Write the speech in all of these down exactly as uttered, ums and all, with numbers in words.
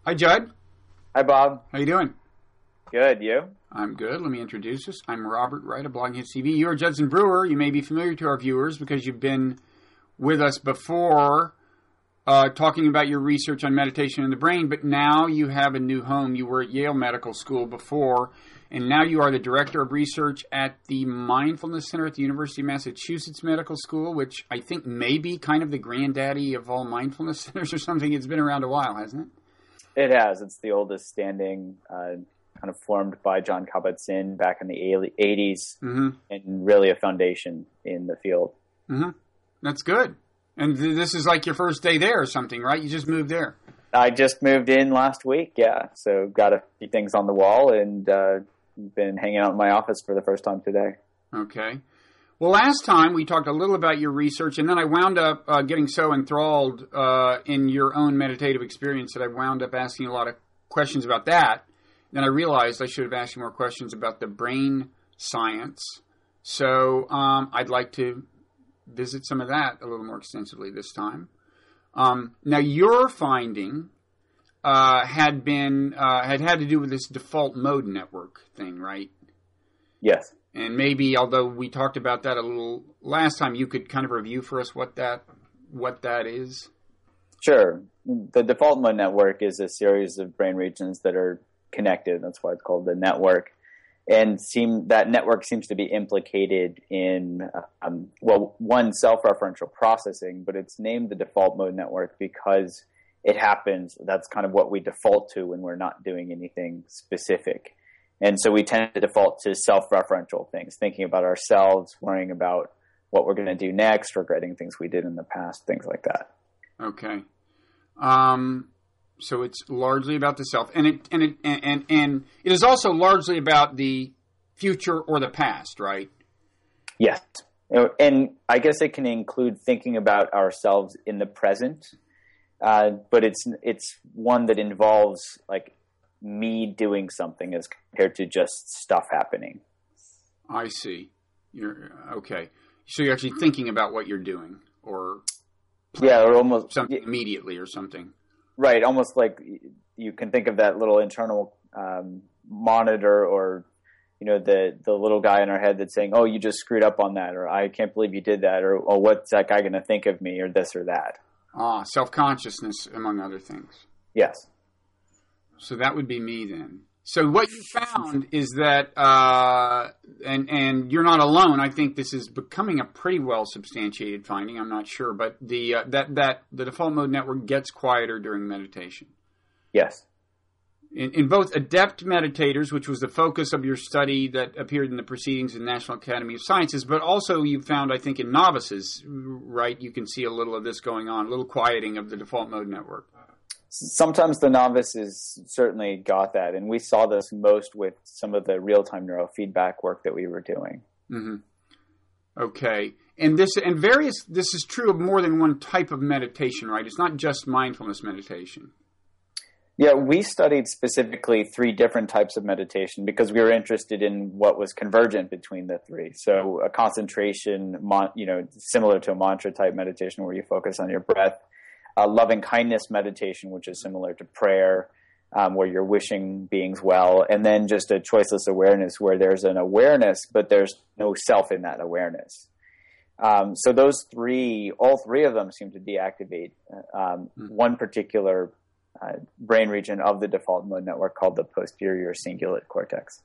Hi, Judd. Hi, Bob. How you doing? Good. You? I'm good. Let me introduce us. I'm Robert Wright of Blogging Hits T V. You're Judson Brewer. You may be familiar to our viewers because you've been with us before uh, talking about your research on meditation in the brain, but now you have a new home. You were at Yale Medical School before, and now you are the Director of Research at the Mindfulness Center at the University of Massachusetts Medical School, which I think may be kind of the granddaddy of all mindfulness centers or something. It's been around a while, hasn't it? It has. It's the oldest standing, uh, kind of formed by Jon Kabat-Zinn back in the eighties, mm-hmm. and really a foundation in the field. Mm-hmm. That's good. And th- this is like your first day there or something, right? You just moved there. I just moved in last week, yeah. So got a few things on the wall and uh, been hanging out in my office for the first time today. Okay. Well, last time we talked a little about your research, and then I wound up uh, getting so enthralled uh, in your own meditative experience that I wound up asking a lot of questions about that. Then I realized I should have asked you more questions about the brain science. So um, I'd like to visit some of that a little more extensively this time. Um, now, your finding uh, had been uh, had had to do with this default mode network thing, right? Yes. And maybe, although we talked about that a little last time, you could kind of review for us what that what that is. Sure. The default mode network is a series of brain regions that are connected. That's why it's called the network. And seem that network seems to be implicated in, um, well, one, self-referential processing, but it's named the default mode network because it happens. That's kind of what we default to when we're not doing anything specific. And so we tend to default to self-referential things, thinking about ourselves, worrying about what we're going to do next, regretting things we did in the past, things like that. Okay. Um, so it's largely about the self, and it and it and, and and it is also largely about the future or the past, right? Yes, and I guess it can include thinking about ourselves in the present, uh, but it's it's one that involves like me doing something as compared to just stuff happening. I see. You're okay. So you're actually thinking about what you're doing, or yeah, or almost something immediately, or something. Right, almost like you can think of that little internal um, monitor, or you know, the the little guy in our head that's saying, "Oh, you just screwed up on that," or "I can't believe you did that," or "Oh, what's that guy going to think of me?" or this or that. Ah, self-consciousness, among other things. Yes. So that would be me then. So what you found is that, uh, and and you're not alone. I think this is becoming a pretty well substantiated finding. I'm not sure, but the uh, that that the default mode network gets quieter during meditation. Yes. In, in both adept meditators, which was the focus of your study that appeared in the Proceedings of the National Academy of Sciences, but also you found, I think, in novices, right? You can see a little of this going on, a little quieting of the default mode network. Sometimes the novices certainly got that, and we saw this most with some of the real-time neurofeedback work that we were doing. Mm-hmm. Okay, and this and various. This is true of more than one type of meditation, right? It's not just mindfulness meditation. Yeah, we studied specifically three different types of meditation because we were interested in what was convergent between the three. So a concentration, you know, similar to a mantra type meditation where you focus on your breath. Uh, loving kindness meditation, which is similar to prayer, um, where you're wishing beings well, and then just a choiceless awareness where there's an awareness, but there's no self in that awareness. Um, so those three, all three of them seem to deactivate um, mm-hmm. one particular uh, brain region of the default mode network called the posterior cingulate cortex.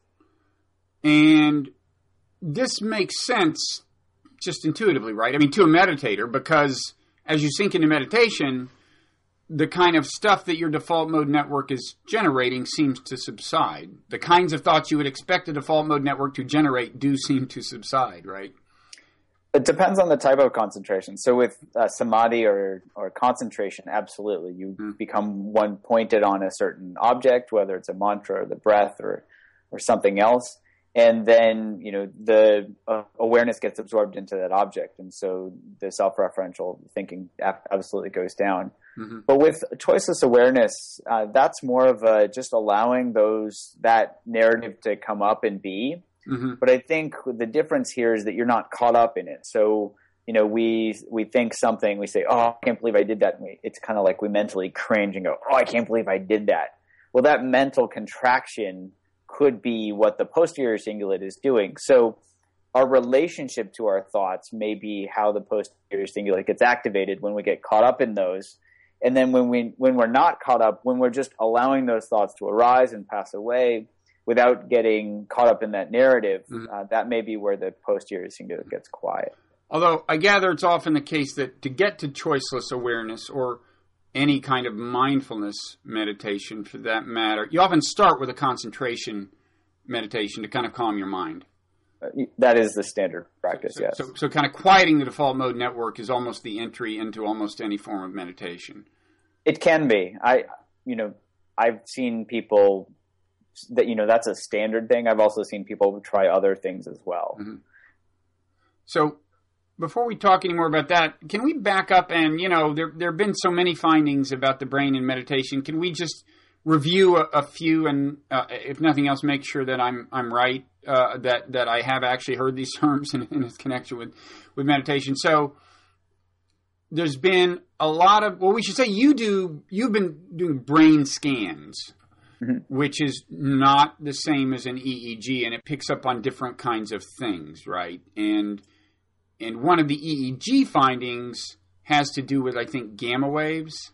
And this makes sense just intuitively, right? I mean, to a meditator, because as you sink into meditation, the kind of stuff that your default mode network is generating seems to subside. The kinds of thoughts you would expect a default mode network to generate do seem to subside, right? It depends on the type of concentration. So with uh, samadhi or, or concentration, absolutely. You mm. become one pointed on a certain object, whether it's a mantra or the breath or, or something else. And then, you know, the uh, awareness gets absorbed into that object. And so the self-referential thinking absolutely goes down. Mm-hmm. But with choiceless awareness, uh, that's more of a just allowing those, that narrative to come up and be. Mm-hmm. But I think the difference here is that you're not caught up in it. So you know, we we think something, we say, oh, I can't believe I did that. And we, it's kind of like we mentally cringe and go, oh, I can't believe I did that. Well, that mental contraction could be what the posterior cingulate is doing. So our relationship to our thoughts may be how the posterior cingulate gets activated when we get caught up in those. And then when we when we're not caught up, when we're just allowing those thoughts to arise and pass away without getting caught up in that narrative, mm-hmm. uh, that may be where the posterior cingulate gets quiet. Although I gather it's often the case that to get to choiceless awareness or any kind of mindfulness meditation for that matter, you often start with a concentration meditation to kind of calm your mind. Uh, that is the standard practice, so, yes. So, so kind of quieting the default mode network is almost the entry into almost any form of meditation. It can be. I, you know, I've seen people that, you know, that's a standard thing. I've also seen people try other things as well. Mm-hmm. So before we talk any more about that, can we back up and, you know, there there have been so many findings about the brain in meditation. Can we just review a, a few and, uh, if nothing else, make sure that I'm I'm right, uh, that that I have actually heard these terms in, in its connection with, with meditation. So there's been a lot of, well, we should say you do, you've been doing brain scans, mm-hmm. which is not the same as an E E G, and it picks up on different kinds of things, right? And and one of the E E G findings has to do with, I think, gamma waves.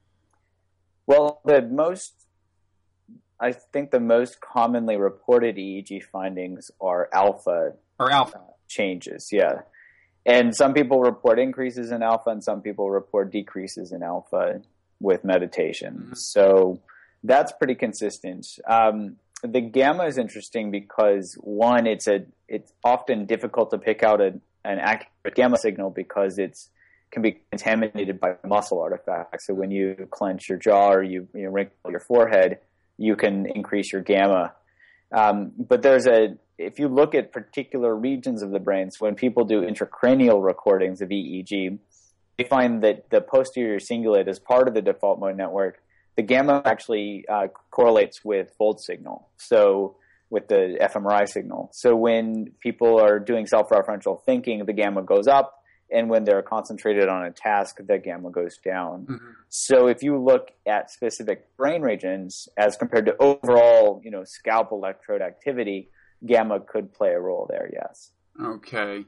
Well, the most, I think the most commonly reported E E G findings are alpha. Or alpha. Uh, changes, yeah. And some people report increases in alpha and some people report decreases in alpha with meditation. Mm-hmm. So that's pretty consistent. Um, the gamma is interesting because, one, it's a it's often difficult to pick out a, an accurate gamma signal because it's can be contaminated by muscle artifacts. So when you clench your jaw or you, you know, wrinkle your forehead, you can increase your gamma. Um, but there's a if you look at particular regions of the brain, so when people do intracranial recordings of E E G, they find that the posterior cingulate is part of the default mode network. The gamma actually uh, correlates with fold signal, so with the fMRI signal. So when people are doing self-referential thinking, the gamma goes up, and when they're concentrated on a task, the gamma goes down. Mm-hmm. So if you look at specific brain regions as compared to overall, you know, scalp electrode activity, gamma could play a role there, yes. Okay.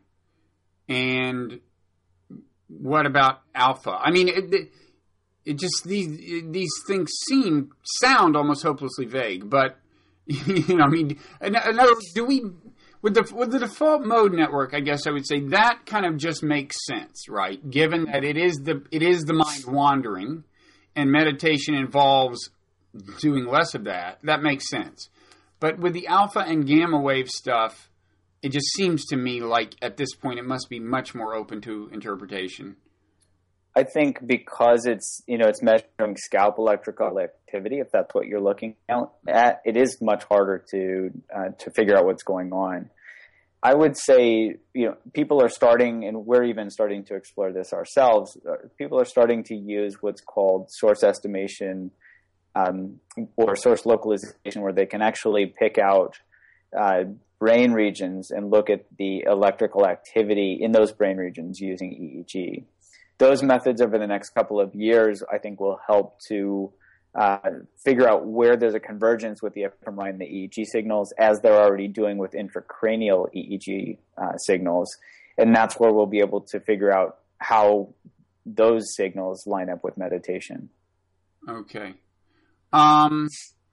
And what about alpha? I mean, it, it, it just, these these things seem, sound almost hopelessly vague, but, you know, I mean, in, in other words, do we, with the, with the default mode network, I guess I would say that kind of just makes sense, right? Given that it is the, it is the mind wandering and meditation involves doing less of that, that makes sense. But with the alpha and gamma wave stuff, it just seems to me like at this point it must be much more open to interpretation. I think because it's, you know, it's measuring scalp electrical activity, if that's what you're looking at, it is much harder to uh, to figure out what's going on. I would say, you know, people are starting, and we're even starting to explore this ourselves, uh, people are starting to use what's called source estimation Um, or source localization, where they can actually pick out uh, brain regions and look at the electrical activity in those brain regions using E E G. Those methods over the next couple of years, I think, will help to uh, figure out where there's a convergence with the fMRI and the E E G signals, as they're already doing with intracranial E E G uh, signals. And that's where we'll be able to figure out how those signals line up with meditation. Okay. Um,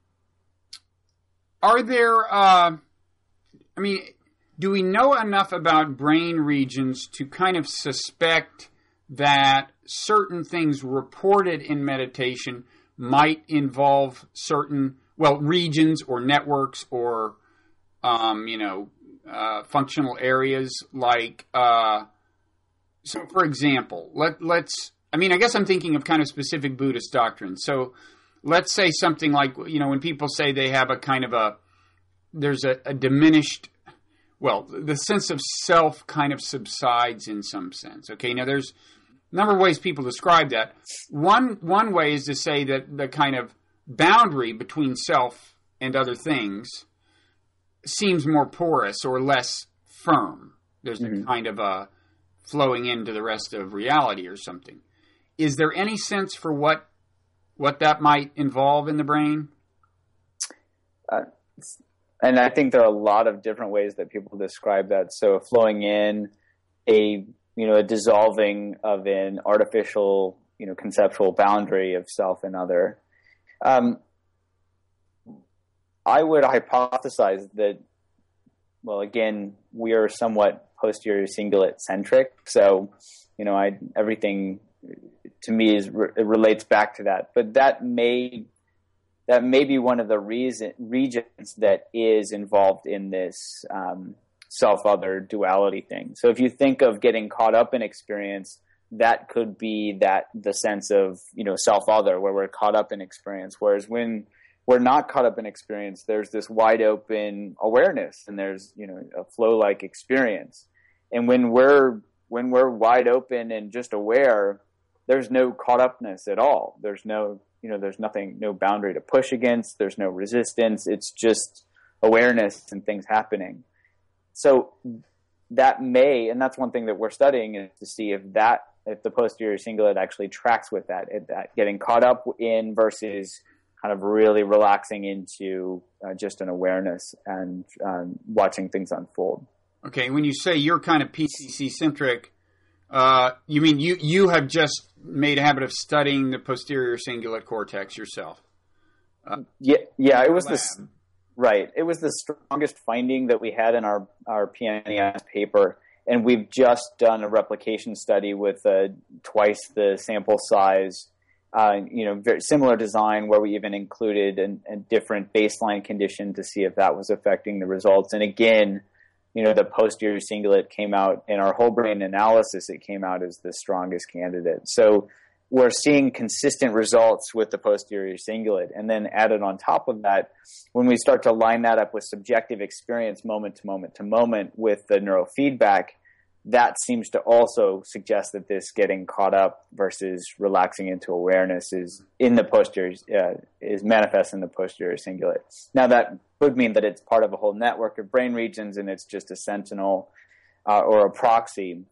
are there, uh, I mean, do we know enough about brain regions to kind of suspect that certain things reported in meditation might involve certain, well, regions or networks or, um, you know, uh, functional areas like, uh, so for example, let, let's, I mean, I guess I'm thinking of kind of specific Buddhist doctrines. So, let's say something like, you know, when people say they have a kind of a, there's a, a diminished, well, the sense of self kind of subsides in some sense. Okay, now there's a number of ways people describe that. One one way is to say that the kind of boundary between self and other things seems more porous or less firm. There's mm-hmm. a kind of a flowing into the rest of reality or something. Is there any sense for what what that might involve in the brain? Uh, and I think there are a lot of different ways that people describe that. So flowing in, a you know a dissolving of an artificial you know conceptual boundary of self and other. Um, I would hypothesize that, well, again, we are somewhat posterior cingulate centric. So, you know, I, everything to me is, it relates back to that, but that may, that may be one of the reason, regions that is involved in this, um, self-other duality thing. So if you think of getting caught up in experience, that could be that the sense of, you know, self-other where we're caught up in experience. Whereas when we're not caught up in experience, there's this wide open awareness and there's, you know, a flow-like experience. And when we're, when we're wide open and just aware, there's no caught upness at all. There's no, you know, there's nothing, no boundary to push against. There's no resistance. It's just awareness and things happening. So that may, and that's one thing that we're studying, is to see if that, if the posterior cingulate actually tracks with that, if that getting caught up in versus kind of really relaxing into uh, just an awareness and um, watching things unfold. Okay, when you say you're kind of P C C centric, uh, you mean you, you have just made a habit of studying the posterior cingulate cortex yourself? Uh, yeah, yeah, it was this. Right. It was the strongest finding that we had in our, our P N E S paper. And we've just done a replication study with uh, twice the sample size, uh, you know, very similar design where we even included an, a different baseline condition to see if that was affecting the results. And again, you know, the posterior cingulate came out in our whole brain analysis. It came out as the strongest candidate. So we're seeing consistent results with the posterior cingulate. And then added on top of that, when we start to line that up with subjective experience moment to moment to moment with the neurofeedback, that seems to also suggest that this getting caught up versus relaxing into awareness is in the posterior, uh, is manifest in the posterior cingulate. Now that would mean that it's part of a whole network of brain regions and it's just a sentinel uh, or a proxy.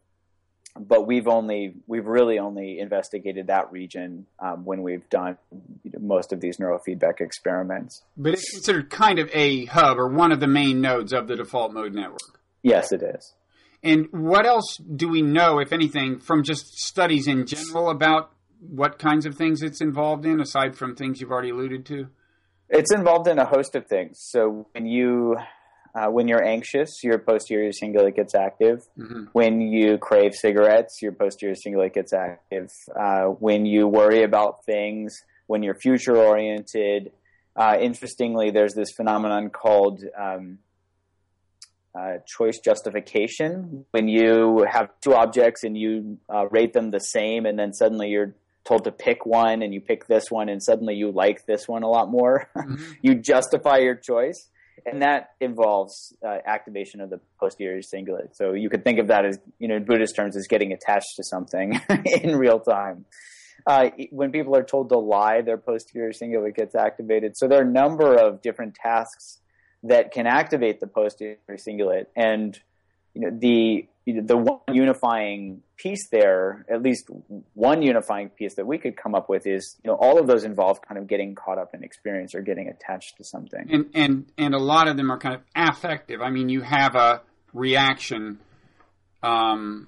But we've only, we've really only investigated that region um, when we've done you know, most of these neurofeedback experiments. But it's considered kind of a hub or one of the main nodes of the default mode network. Yes, it is. And what else do we know, if anything, from just studies in general about what kinds of things it's involved in, aside from things you've already alluded to? It's involved in a host of things. So when you... Uh, when you're anxious, your posterior cingulate gets active. Mm-hmm. When you crave cigarettes, your posterior cingulate gets active. Uh, when you worry about things, when you're future-oriented. Uh, interestingly, there's this phenomenon called um, uh, choice justification. When you have two objects and you uh, rate them the same, and then suddenly you're told to pick one, and you pick this one, and suddenly you like this one a lot more. Mm-hmm. You justify your choice. And that involves uh, activation of the posterior cingulate. So you could think of that as, you know, in Buddhist terms, as getting attached to something in real time. Uh, when people are told to lie, their posterior cingulate gets activated. So there are a number of different tasks that can activate the posterior cingulate. And, you know, the you know, the one unifying piece there, at least one unifying piece that we could come up with is, you know, all of those involve kind of getting caught up in experience or getting attached to something. And and and a lot of them are kind of affective. I mean, you have a reaction, um,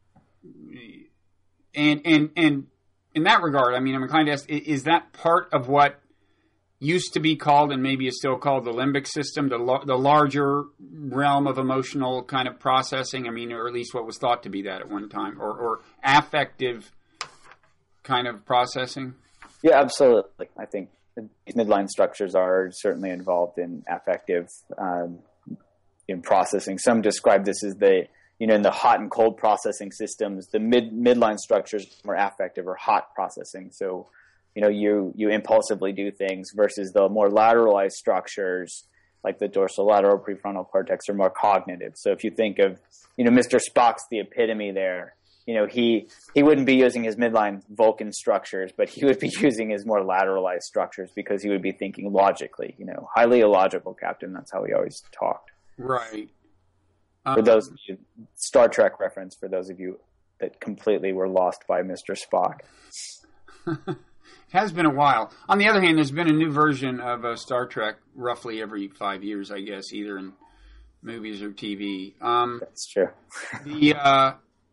and and and in that regard, I mean, I'm inclined to ask: is that part of what used to be called, and maybe is still called, the limbic system, the lo- the larger realm of emotional kind of processing? I mean, or at least what was thought to be that at one time, or, or affective kind of processing? Yeah, absolutely. I think these midline structures are certainly involved in affective um, in processing. Some describe this as the, you know, in the hot and cold processing systems, the mid midline structures are affective or hot processing. So, you know, you, you impulsively do things versus the more lateralized structures like the dorsolateral prefrontal cortex are more cognitive. So if you think of, you know, Mister Spock's the epitome there, you know, he, he wouldn't be using his midline Vulcan structures, but he would be using his more lateralized structures because he would be thinking logically, you know, highly illogical, Captain. That's how he always talked. Right. For Um, those Star Trek reference, for those of you that completely were lost by Mister Spock. It has been a while. On the other hand, there's been a new version of uh, Star Trek roughly every five years, I guess, either in movies or T V. Um, That's true. the uh,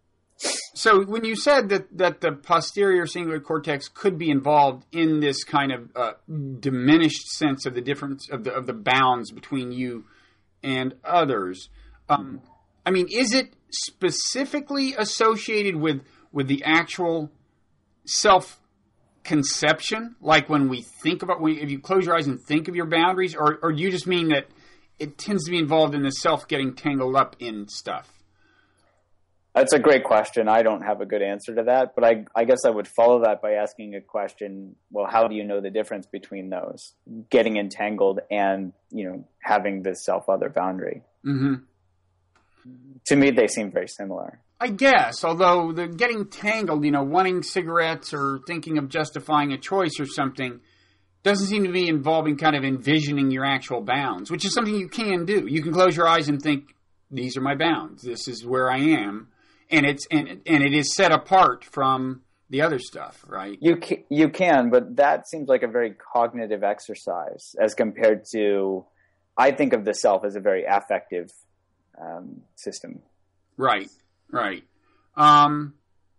so when you said that, that the posterior cingulate cortex could be involved in this kind of uh, diminished sense of the difference of the of the bounds between you and others, um, I mean, is it specifically associated with with the actual self-conception? Like when we think about, when, if you close your eyes and think of your boundaries, or, or do you just mean that it tends to be involved in the self getting tangled up in stuff? That's a great question. I don't have a good answer to that, but I, I guess I would follow that by asking a question. Well, how do you know the difference between those, getting entangled and, you know, having this self-other boundary? Mm-hmm. To me, they seem very similar. I guess, although the getting tangled, you know, wanting cigarettes or thinking of justifying a choice or something doesn't seem to be involving kind of envisioning your actual bounds, which is something you can do. You can close your eyes and think, these are my bounds. This is where I am. And it's and and it is set apart from the other stuff, right? You can, you can, but that seems like a very cognitive exercise as compared to, I think of the self as a very affective um, system. Right, right. Um,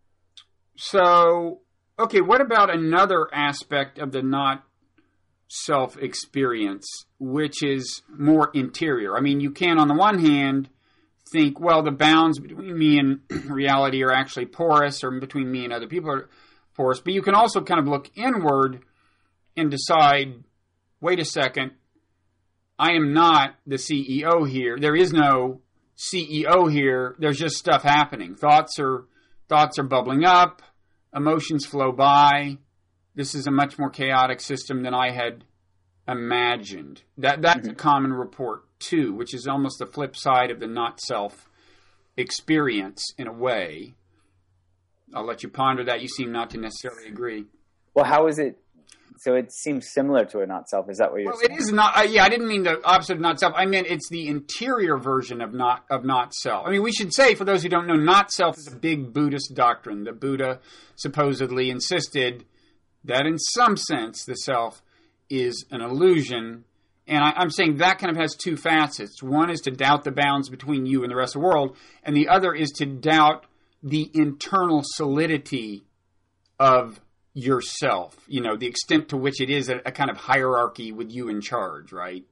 so, okay, what about another aspect of the not self experience, which is more interior? I mean, you can, on the one hand, think, well, the bounds between me and reality are actually porous, or between me and other people are porous. But you can also kind of look inward and decide, wait a second, I am not the C E O here. There is no C E O here. There's just stuff happening. Thoughts are thoughts are bubbling up. Emotions flow by. This is a much more chaotic system than I had imagined. That that's mm-hmm. a common report too, which is almost the flip side of the not self experience in a way. I'll let you ponder that. You seem not to necessarily agree. Well, how is it? So it seems similar to a not self. Is that what you're well, saying? It is not. Uh, yeah, I didn't mean the opposite of not self. I meant it's the interior version of not of not self. I mean, we should say, for those who don't know, not self is a big Buddhist doctrine. The Buddha supposedly insisted that in some sense the self is an illusion. And I, I'm saying that kind of has two facets. One is to doubt the bounds between you and the rest of the world, and the other is to doubt the internal solidity of yourself, you know, the extent to which it is a, a kind of hierarchy with you in charge, right?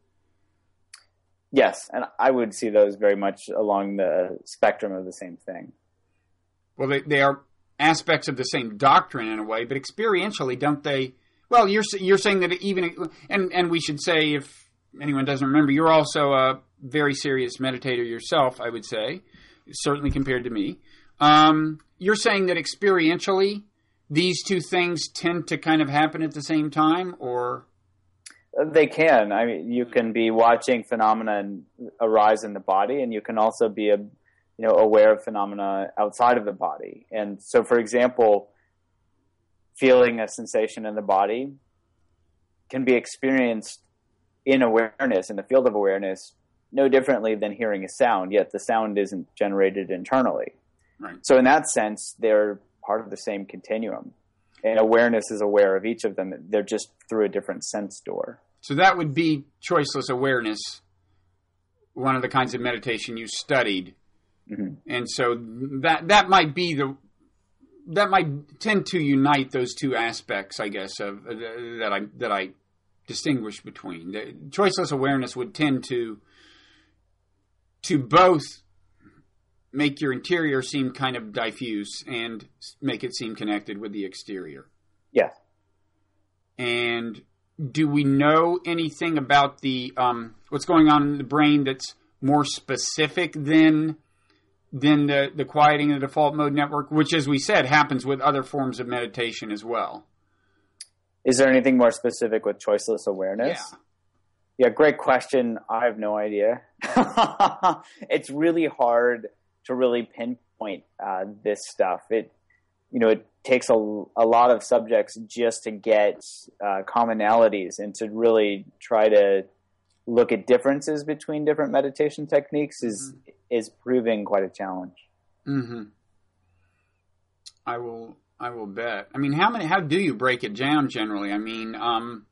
Yes, and I would see those very much along the spectrum of the same thing. Well, they, they are aspects of the same doctrine in a way, but experientially, don't they? Well, you're you're saying that even, and, and we should say, if anyone doesn't remember, you're also a very serious meditator yourself, I would say, certainly compared to me. Um, you're saying that experientially, these two things tend to kind of happen at the same time, or? They can. I mean, you can be watching phenomena arise in the body, and you can also be, a, you know, aware of phenomena outside of the body. And so, for example, feeling a sensation in the body can be experienced in awareness, in the field of awareness, no differently than hearing a sound, yet the sound isn't generated internally. Right. So in that sense, they're part of the same continuum. And awareness is aware of each of them. They're just through a different sense door. So that would be choiceless awareness, one of the kinds of meditation you studied. Mm-hmm. And so that that might be the that might tend to unite those two aspects, I guess, of uh, that I that I distinguish between. The choiceless awareness would tend to to both make your interior seem kind of diffuse and make it seem connected with the exterior. Yes. And do we know anything about the um, what's going on in the brain that's more specific than than the, the quieting of the default mode network, which, as we said, happens with other forms of meditation as well? Is there anything more specific with choiceless awareness? Yeah. Yeah, great question. I have no idea. It's really hard to really pinpoint uh, this stuff. It, you know, it takes a, a lot of subjects just to get uh, commonalities and to really try to look at differences between different meditation techniques is mm-hmm. is proving quite a challenge. Mm-hmm. I will. I will bet. I mean, how many? How do you break it down generally? I mean, um,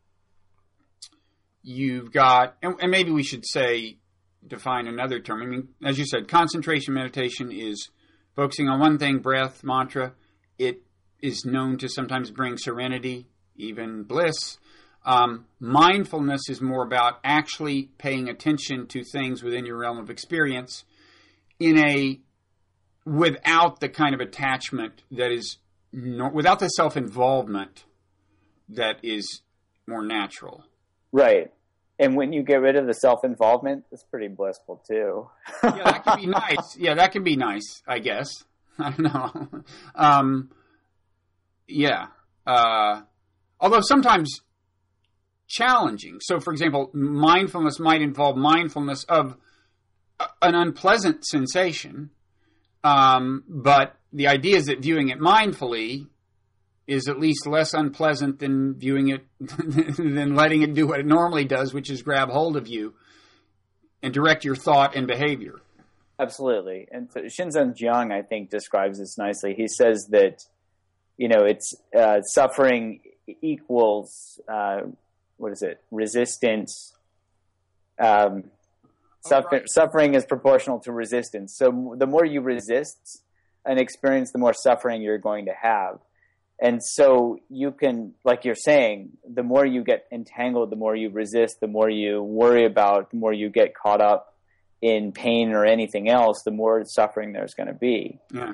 you've got, and, and maybe we should say, define another term. I mean, as you said, concentration meditation is focusing on one thing, breath, mantra. It is known to sometimes bring serenity, even bliss. Um, mindfulness is more about actually paying attention to things within your realm of experience in a without the kind of attachment that is no, without the self-involvement that is more natural. Right. And when you get rid of the self-involvement, it's pretty blissful too. Yeah, that can be nice. Yeah, that can be nice, I guess. I don't know. Um, yeah. Uh, although sometimes challenging. So, for example, mindfulness might involve mindfulness of an unpleasant sensation, um, but the idea is that viewing it mindfully is at least less unpleasant than viewing it, than letting it do what it normally does, which is grab hold of you and direct your thought and behavior. Absolutely. And so Shinzen Jiang, I think, describes this nicely. He says that, you know, it's uh, suffering equals, uh, what is it, resistance. Um, oh, suffer- right. Suffering is proportional to resistance. So the more you resist an experience, the more suffering you're going to have. And so you can, like you're saying, the more you get entangled, the more you resist, the more you worry about, the more you get caught up in pain or anything else, the more suffering there's going to be. Yeah.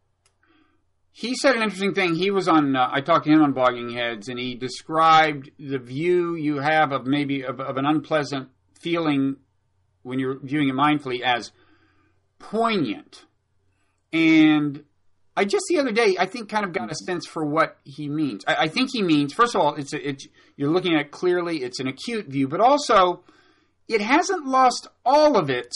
He said an interesting thing. He was on, uh, I talked to him on Blogging Heads, and he described the view you have of maybe of, of an unpleasant feeling when you're viewing it mindfully as poignant. And I just the other day, I think, kind of got a sense for what he means. I, I think he means, first of all, it's, a, it's you're looking at it clearly. It's an acute view, but also it hasn't lost all of its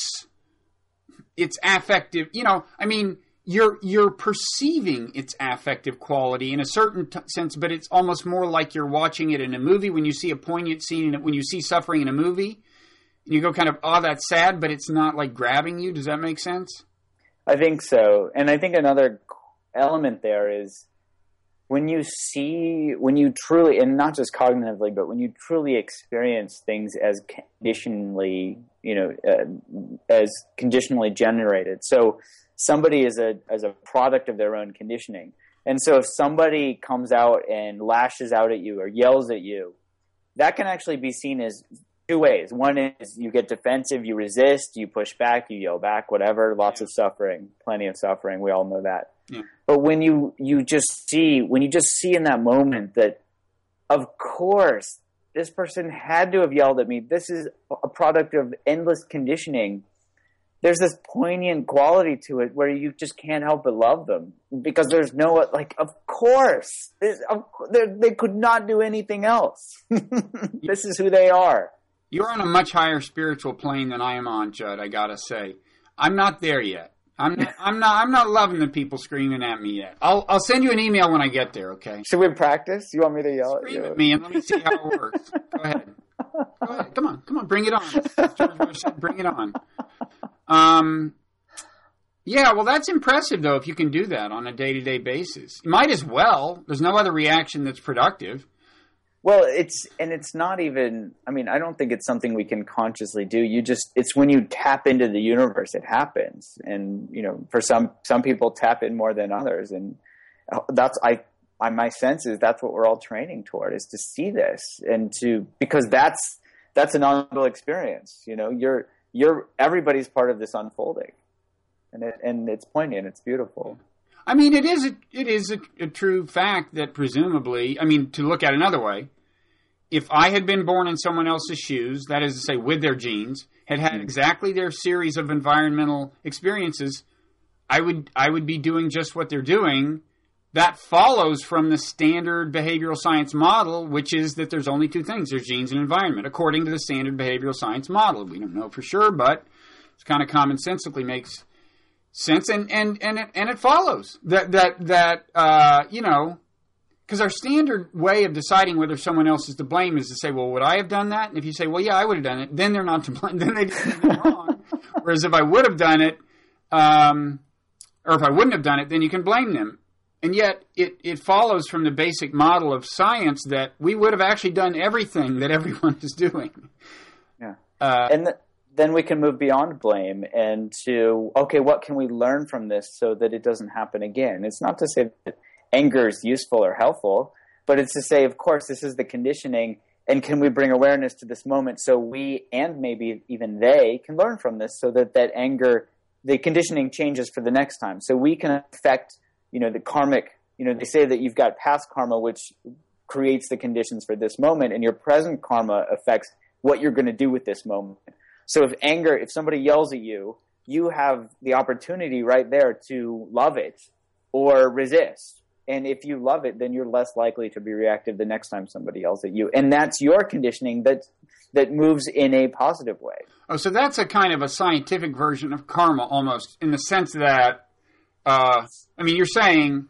its affective. You know, I mean, you're you're perceiving its affective quality in a certain t- sense, but it's almost more like you're watching it in a movie. When you see a poignant scene, when you see suffering in a movie, you go kind of, oh, that's sad, but it's not like grabbing you. Does that make sense? I think so, and I think another element there is when you see, when you truly, and not just cognitively, but when you truly experience things as conditionally, you know, uh, as conditionally generated. So somebody is a as a product of their own conditioning, and so if somebody comes out and lashes out at you or yells at you, that can actually be seen as two ways. One is you get defensive, you resist, you push back, you yell back, whatever, lots yeah. of suffering, plenty of suffering. We all know that. Yeah. But when you, you just see, when you just see in that moment that, of course, this person had to have yelled at me. This is a product of endless conditioning. There's this poignant quality to it where you just can't help but love them because there's no, like, of course, of, they could not do anything else. This is who they are. You're on a much higher spiritual plane than I am on, Judd, I gotta say. I'm not there yet. I'm not, I'm not, I'm not loving the people screaming at me yet. I'll, I'll send you an email when I get there, okay? Should we practice? You want me to yell Scream at you? at me and let me see how it works. Go ahead. Go ahead. Come on, come on, bring it on. George Bush said, bring it on. Um, yeah, well, that's impressive, though, if you can do that on a day-to-day basis. You might as well. There's no other reaction that's productive. Well, it's, and it's not even, I mean, I don't think it's something we can consciously do. You just, it's when you tap into the universe, it happens. And, you know, for some, some people tap in more than others. And that's, I, I, my sense is that's what we're all training toward, is to see this and to, because that's, that's an ongoing experience. You know, you're, you're, everybody's part of this unfolding, and it, and it's poignant. It's beautiful. I mean, it is a, it is a, a true fact that presumably, I mean, to look at another way, if I had been born in someone else's shoes, that is to say with their genes, had had exactly their series of environmental experiences, I would I would be doing just what they're doing. That follows from the standard behavioral science model, which is that there's only two things. There's genes and environment, according to the standard behavioral science model. We don't know for sure, but it's kind of commonsensically makes sense, and and and it, and it follows that that that uh, you know, because our standard way of deciding whether someone else is to blame is to say, well, would I have done that? And if you say, well, yeah, I would have done it, then they're not to blame. Then they did something wrong. Whereas if I would have done it, um, or if I wouldn't have done it, then you can blame them. And yet it, it follows from the basic model of science that we would have actually done everything that everyone is doing. Yeah. Uh, and th- then we can move beyond blame and to, okay, what can we learn from this so that it doesn't happen again? It's not to say that anger is useful or helpful, but it's to say, of course, this is the conditioning, and can we bring awareness to this moment so we, and maybe even they, can learn from this so that that anger, the conditioning changes for the next time. So we can affect, you know, the karmic, you know, they say that you've got past karma, which creates the conditions for this moment, and your present karma affects what you're going to do with this moment. So if anger, if somebody yells at you, you have the opportunity right there to love it or resist. And if you love it, then you're less likely to be reactive the next time somebody yells at you. And that's your conditioning that that moves in a positive way. Oh, so that's a kind of a scientific version of karma almost, in the sense that, uh, I mean, you're saying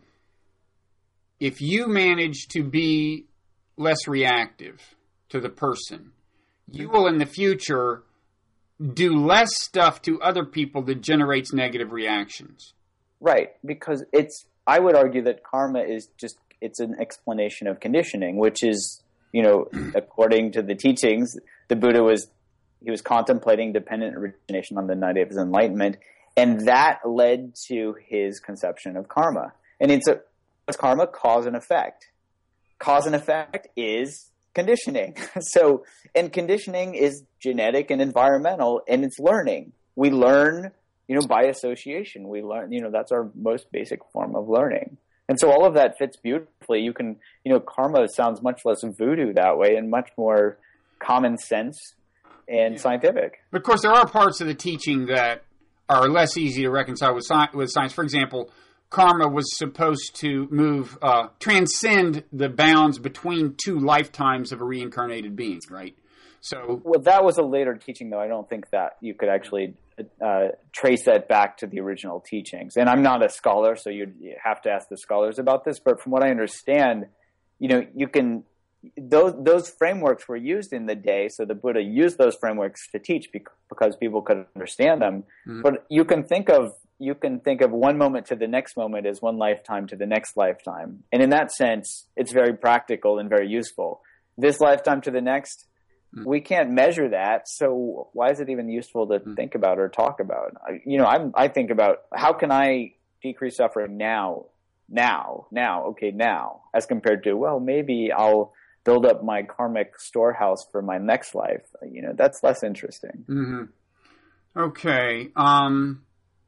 if you manage to be less reactive to the person, you will in the future do less stuff to other people that generates negative reactions. Right, because it's, I would argue that karma is just, it's an explanation of conditioning, which is, you know, according to the teachings, the Buddha was, he was contemplating dependent origination on the night of his enlightenment, and that led to his conception of karma. And it's a, what's karma? Cause and effect. Cause and effect is conditioning. So, and conditioning is genetic and environmental, and it's learning. We learn, you know, by association. We learn, you know, that's our most basic form of learning. And so all of that fits beautifully. You can, you know, karma sounds much less voodoo that way and much more common sense and yeah. scientific. But of course, there are parts of the teaching that are less easy to reconcile with science. With science. For example, karma was supposed to move, uh, transcend the bounds between two lifetimes of a reincarnated being, right? So, well, that was a later teaching, though. I don't think that you could actually uh, trace that back to the original teachings. And I'm not a scholar, so you'd have to ask the scholars about this. But from what I understand, you know, you can those those frameworks were used in the day. So the Buddha used those frameworks to teach because people could understand them. Mm-hmm. But you can think of you can think of one moment to the next moment as one lifetime to the next lifetime. And in that sense, it's very practical and very useful. This lifetime to the next, we can't measure that, so why is it even useful to mm. think about or talk about? I, you know, I'm, I think about how can I decrease suffering now, now, now, okay, now, as compared to, well, maybe I'll build up my karmic storehouse for my next life. You know, that's less interesting. Mm-hmm. Okay. Um,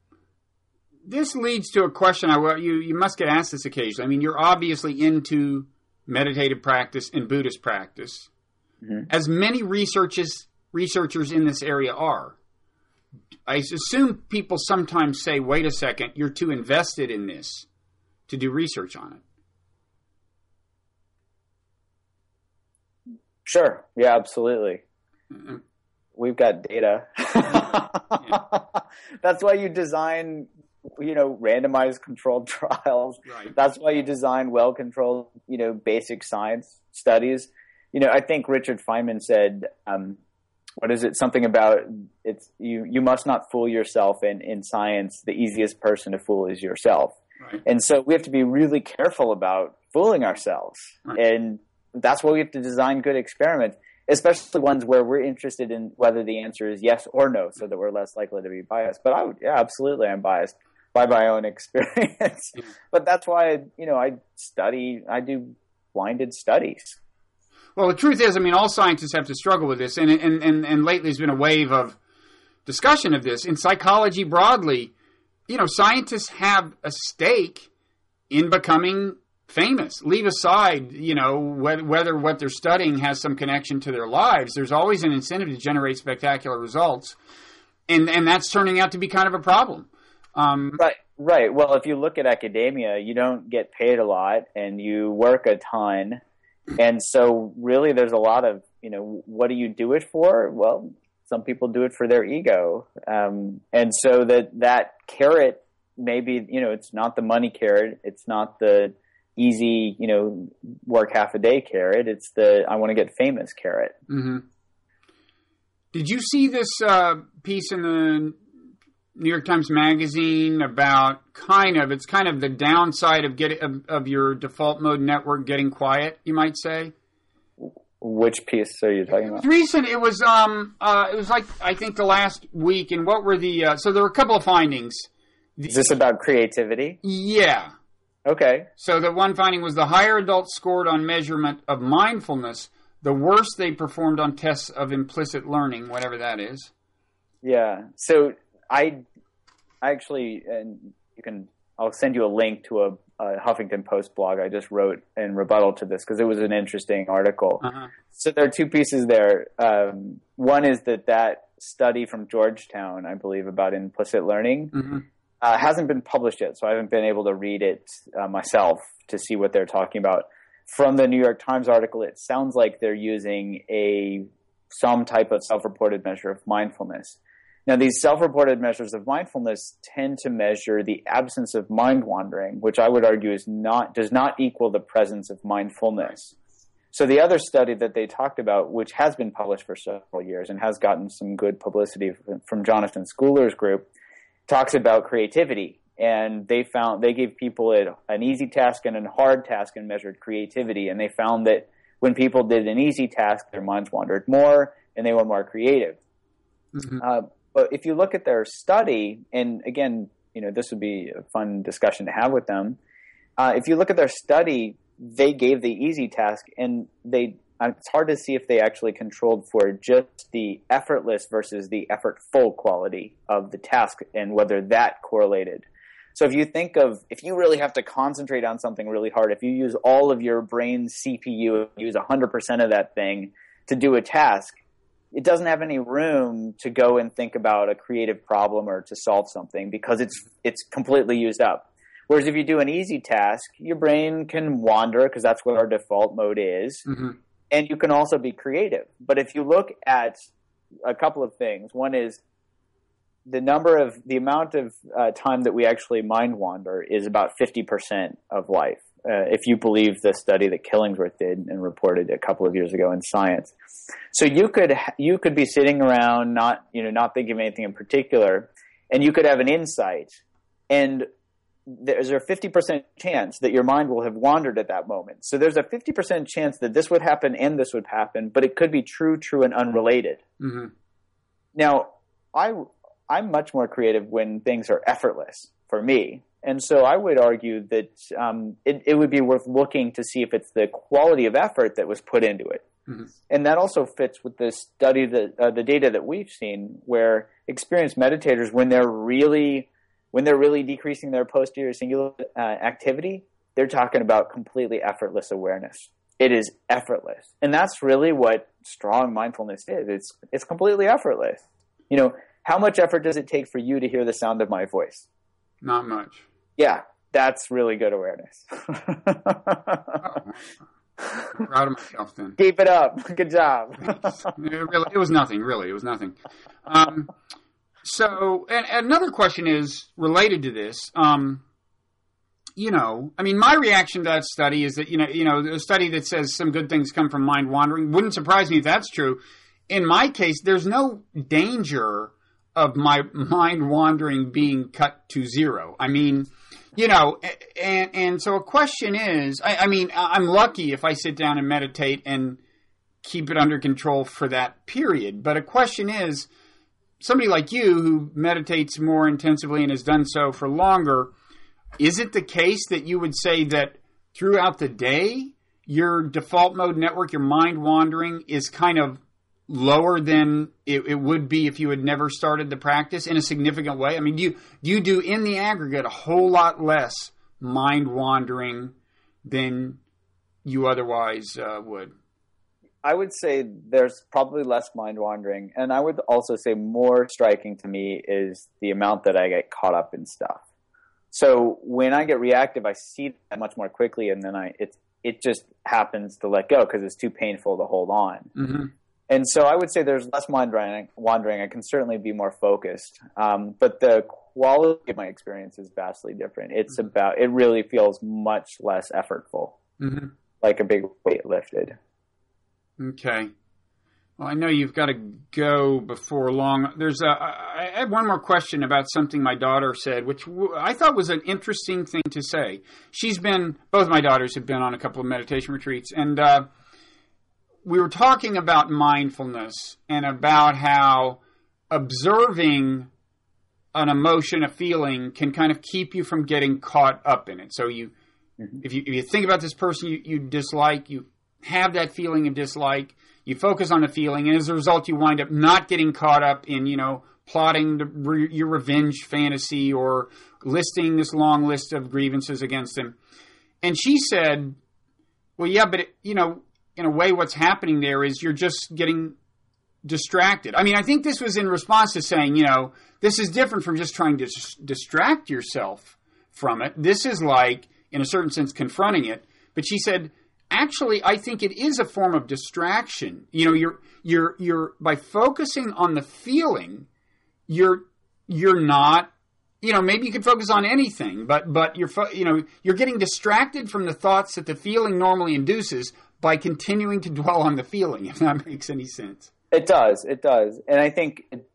this leads to a question. I well, you you must get asked this occasionally. I mean, you're obviously into meditative practice and Buddhist practice. Mm-hmm. As many researchers researchers in this area are, I assume people sometimes say, wait a second, you're too invested in this to do research on it. Sure. Yeah, absolutely. Mm-hmm. We've got data. Yeah. That's why you design, you know, randomized controlled trials. Right. That's why you design well-controlled, you know, basic science studies. You know, I think Richard Feynman said, um, what is it? Something about it's you, you must not fool yourself. And in science, the easiest person to fool is yourself. Right. And so we have to be really careful about fooling ourselves. Right. And that's why we have to design good experiments, especially ones where we're interested in whether the answer is yes or no, so that we're less likely to be biased. But I would, yeah, absolutely, I'm biased by my own experience. Yeah. But that's why, you know, I study, I do blinded studies. Well, the truth is, I mean, all scientists have to struggle with this, and and, and, and lately there's been a wave of discussion of this. In psychology broadly, you know, scientists have a stake in becoming famous. Leave aside, you know, whether, whether what they're studying has some connection to their lives. There's always an incentive to generate spectacular results, and and that's turning out to be kind of a problem. Um, right, right. Well, if you look at academia, you don't get paid a lot, and you work a ton. And so really there's a lot of, you know, what do you do it for? Well, some people do it for their ego. Um, and so that, that carrot, maybe, you know, it's not the money carrot. It's not the easy, you know, work half a day carrot. It's the, I want to get famous carrot. Mm-hmm. Did you see this uh, piece in the New York Times Magazine about kind of, it's kind of the downside of getting, of, of your default mode network getting quiet, you might say. Which piece are you talking about? Recent, it was, um, uh, it was like, I think the last week, and what were the, uh, so there were a couple of findings. The, Is this about creativity? Yeah. Okay. So the one finding was the higher adults scored on measurement of mindfulness, the worse they performed on tests of implicit learning, whatever that is. Yeah. So I, I actually, and you can, I'll send you a link to a, a Huffington Post blog I just wrote in rebuttal to this because it was an interesting article. Uh-huh. So there are two pieces there. Um, one is that that study from Georgetown, I believe, about implicit learning mm-hmm. uh, hasn't been published yet, so I haven't been able to read it uh, myself to see what they're talking about. From the New York Times article, it sounds like they're using a some type of self-reported measure of mindfulness. Now, these self-reported measures of mindfulness tend to measure the absence of mind wandering, which I would argue is not does not equal the presence of mindfulness. So the other study that they talked about, which has been published for several years and has gotten some good publicity from Jonathan Schooler's group, talks about creativity. And they found they gave people an easy task and a hard task and measured creativity. And they found that when people did an easy task, their minds wandered more and they were more creative. Mm-hmm. Uh, but if you look at their study, and again, you know, this would be a fun discussion to have with them. Uh, if you look at their study, they gave the easy task, and they uh, it's hard to see if they actually controlled for just the effortless versus the effortful quality of the task and whether that correlated. So if you think of, if you really have to concentrate on something really hard, if you use all of your brain's C P U, use one hundred percent of that thing to do a task, it doesn't have any room to go and think about a creative problem or to solve something because it's it's completely used up. Whereas if you do an easy task, your brain can wander because that's what our default mode is. Mm-hmm. And you can also be creative. But if you look at a couple of things, one is the number of, the amount of uh, time that we actually mind wander is about fifty percent of life. Uh, if you believe the study that Killingsworth did and reported a couple of years ago in Science. So you could, you could be sitting around not, you know, not thinking of anything in particular, and you could have an insight, and there's a fifty percent chance that your mind will have wandered at that moment. So there's a fifty percent chance that this would happen and this would happen, but it could be true, true, and unrelated. Mm-hmm. Now, I, I'm much more creative when things are effortless for me. And so I would argue that um, it, it would be worth looking to see if it's the quality of effort that was put into it. Mm-hmm. And that also fits with the study, that, uh, the data that we've seen where experienced meditators, when they're really when they're really decreasing their posterior cingulate uh, activity, they're talking about completely effortless awareness. It is effortless. And that's really what strong mindfulness is. It's it's completely effortless. You know, how much effort does it take for you to hear the sound of my voice? Not much. Yeah, that's really good awareness. Oh, proud of myself then. Keep it up. Good job. it, really, it was nothing, really. It was nothing. Um, so, and, and another question is related to this. Um, you know, I mean, my reaction to that study is that, you know, you know, a study that says some good things come from mind wandering wouldn't surprise me if that's true. In my case, there's no danger of my mind wandering being cut to zero. I mean, you know, and and so a question is, I, I mean, I'm lucky if I sit down and meditate and keep it under control for that period. But a question is, somebody like you who meditates more intensively and has done so for longer, is it the case that you would say that throughout the day, your default mode network, your mind wandering is kind of lower than it, it would be if you had never started the practice in a significant way? I mean, do you, do you do in the aggregate a whole lot less mind wandering than you otherwise uh, would? I would say there's probably less mind wandering. And I would also say more striking to me is the amount that I get caught up in stuff. So when I get reactive, I see that much more quickly, and then I it, it just happens to let go because it's too painful to hold on. Mm-hmm. And so I would say there's less mind wandering. I can certainly be more focused. Um, but the quality of my experience is vastly different. It's mm-hmm. about, it really feels much less effortful, mm-hmm. like a big weight lifted. Okay. Well, I know you've got to go before long. There's a, I had one more question about something my daughter said, which I thought was an interesting thing to say. She's been, both my daughters have been on a couple of meditation retreats, and uh, we were talking about mindfulness and about how observing an emotion, a feeling, can kind of keep you from getting caught up in it. So you, mm-hmm. if you if you think about this person you, you dislike, you have that feeling of dislike. You focus on the feeling, and as a result, you wind up not getting caught up in, you know, plotting the, re, your revenge fantasy or listing this long list of grievances against him. And she said, well, yeah, but, it, you know, in a way what's happening there is you're just getting distracted. I mean, I think this was in response to saying, you know, this is different from just trying to dis- distract yourself from it. This is like, in a certain sense, confronting it. But she said, actually, I think it is a form of distraction. You know, you're you're you're by focusing on the feeling, you're you're not, you know, maybe you could focus on anything, but but you're fo- you know, you're getting distracted from the thoughts that the feeling normally induces by continuing to dwell on the feeling, if that makes any sense. It does, it does. And I think it,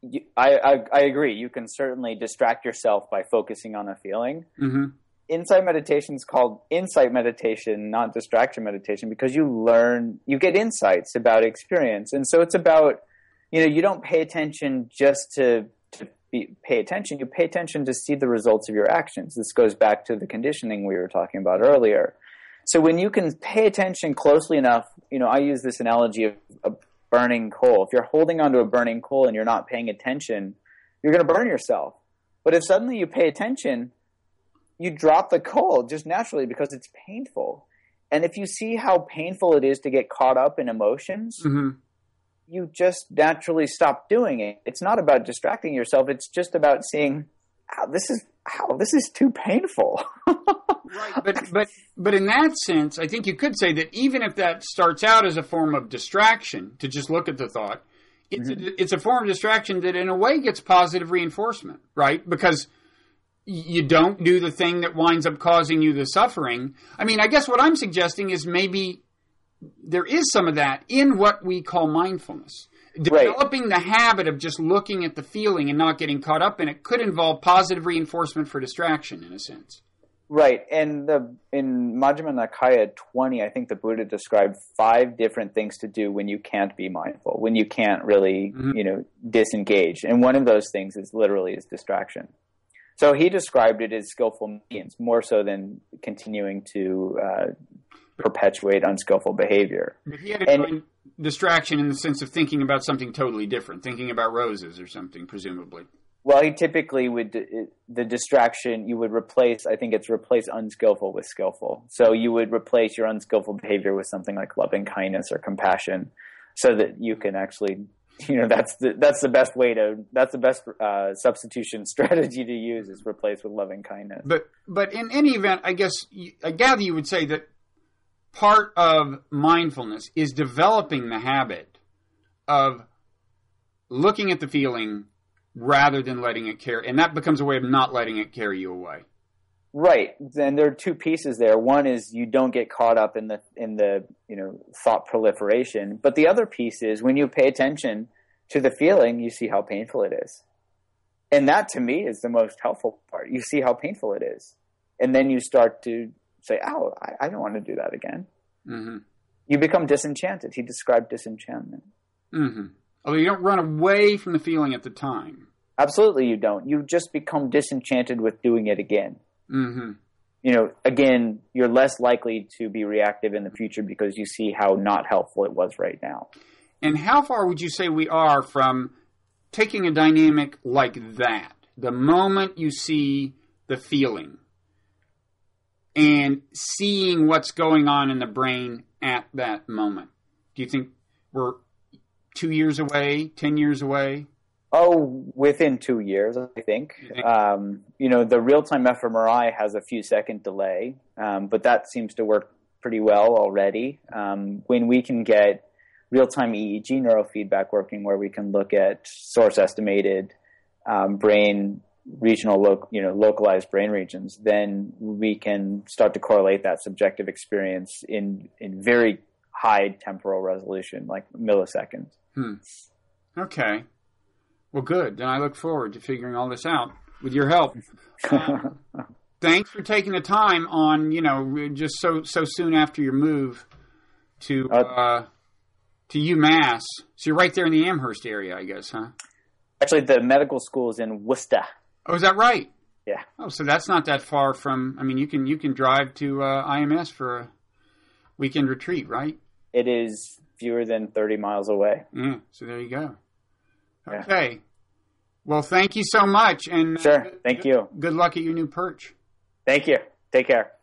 I, I I agree. You can certainly distract yourself by focusing on a feeling. Mm-hmm. Insight meditation is called insight meditation, not distraction meditation, because you learn, you get insights about experience. And so it's about, you know, you don't pay attention just to, to be, pay attention. You pay attention to see the results of your actions. This goes back to the conditioning we were talking about earlier. So when you can pay attention closely enough, you know, I use this analogy of a burning coal. If you're holding onto a burning coal and you're not paying attention, you're going to burn yourself. But if suddenly you pay attention, you drop the coal just naturally because it's painful. And if you see how painful it is to get caught up in emotions, mm-hmm. you just naturally stop doing it. It's not about distracting yourself. It's just about seeing how this is how this is too painful. Right. But but but in that sense, I think you could say that even if that starts out as a form of distraction, to just look at the thought, it's mm-hmm. a, it's a form of distraction that in a way gets positive reinforcement, right? Because you don't do the thing that winds up causing you the suffering. I mean, I guess what I'm suggesting is maybe there is some of that in what we call mindfulness. Developing right. the habit of just looking at the feeling and not getting caught up in it could involve positive reinforcement for distraction, in a sense. Right. And the in Majjhima Nikaya twenty, I think the Buddha described five different things to do when you can't be mindful, when you can't really, mm-hmm. you know, disengage. And one of those things is literally is distraction. So he described it as skillful means, more so than continuing to uh, perpetuate unskillful behavior. But he had a distraction in the sense of thinking about something totally different, thinking about roses or something, presumably. Well, he typically would, the distraction, you would replace, I think it's replace unskillful with skillful. So you would replace your unskillful behavior with something like loving kindness or compassion so that you can actually, you know, that's the, that's the best way to, that's the best uh, substitution strategy to use is replace with loving kindness. But, but in any event, I guess, I gather you would say that part of mindfulness is developing the habit of looking at the feeling rather than letting it carry, and that becomes a way of not letting it carry you away. Right. And there are two pieces there. One is you don't get caught up in the in the you know thought proliferation, but the other piece is when you pay attention to the feeling, you see how painful it is, and that to me is the most helpful part. You see how painful it is, and then you start to say, "Oh, I, I don't want to do that again." Mm-hmm. You become disenchanted. He described disenchantment. Mm-hmm. Although you don't run away from the feeling at the time. Absolutely you don't. You just become disenchanted with doing it again. Mm-hmm. You know, again, you're less likely to be reactive in the future because you see how not helpful it was right now. And how far would you say we are from taking a dynamic like that? The moment you see the feeling and seeing what's going on in the brain at that moment. Do you think we're two years away, ten years away? Oh, within two years, I think. Um, you know, the real-time fMRI has a few second delay, um, but that seems to work pretty well already. Um, when we can get real-time E E G neurofeedback working, where we can look at source-estimated um, brain regional, lo- you know, localized brain regions, then we can start to correlate that subjective experience in in very high temporal resolution, like milliseconds. Hmm. Okay. Well, good. Then I look forward to figuring all this out with your help. Um, thanks for taking the time on, you know, just so so soon after your move to uh, to UMass. So you're right there in the Amherst area, I guess, huh? Actually, the medical school is in Worcester. Oh, is that right? Yeah. Oh, so that's not that far from. I mean, you can you can drive to uh, I M S for a weekend retreat, right? It is fewer than thirty miles away. Yeah. So there you go. Yeah. Okay. Well, thank you so much, and sure. uh, Thank good, you. Good luck at your new perch. Thank you. Take care.